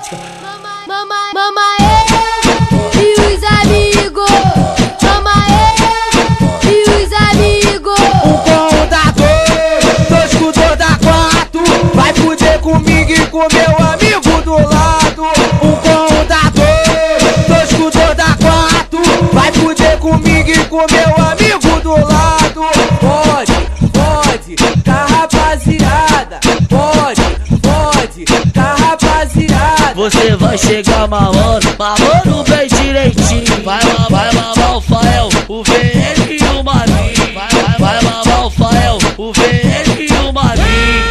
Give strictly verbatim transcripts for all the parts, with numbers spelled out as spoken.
temática. Mamãe, mamãe, e os amigos. Mamãe, e os amigos. Um com um dá dois, dois com dois dá quatro. Vai fuder comigo e com meu amigo do lado. Um com um dá dois, dois com dois dá quatro. Vai fuder comigo e com meu amigo do lado. Pode, pode, tá rapaziada. Pode, pode, tá rapaziada. Você vai chegar mamando, mamando bem direitinho. Vai, vai, vai mamar o Fael, o V L e o Mavinho. Vai, vai, vai mamar o Fael, o V L e o Mavinho.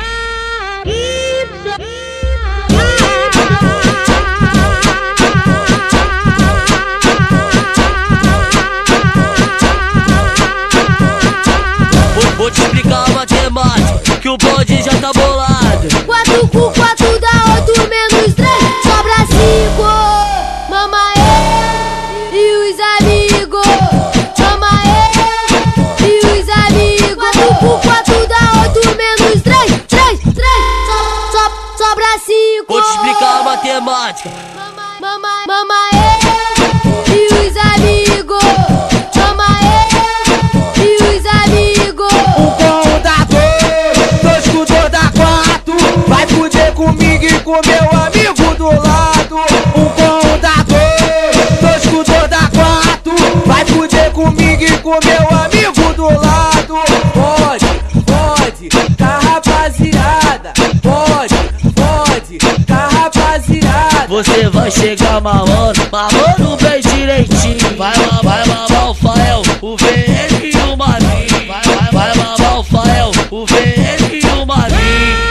Vou, vou te explicar a matemática, que o bode já tá bolado. Quatro com quatro dá oito menos três, sobra cinco. Mamãe, e os amigos. Mamãe, e os amigos. Quatro com quatro dá oito menos três, três, três, so, so, sobra cinco. Vou te explicar a matemática. Mamãe, mamãe, e os amigos. Mamãe, e os amigos. Um com um dá dois, dois com dois dá quatro. Vai fuder comigo e com meu amigo do lado. Um com um dá dois, dois com dois dá quatro. Vai fuder comigo e com meu amigo do lado. Pode, pode, tá rapaziada. Pode, pode, tá rapaziada. Você vai chegar mamando, mamando bem direitinho. Vai, vai, vai mamar o Fael, o V L e o Mavinho. Vai, vai, vai mamar o Fael, o V L e o Mavinho.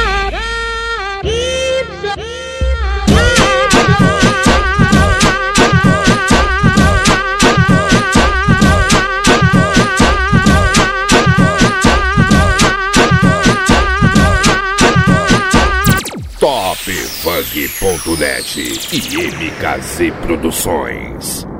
Top Funk ponto net e M K Z Produções.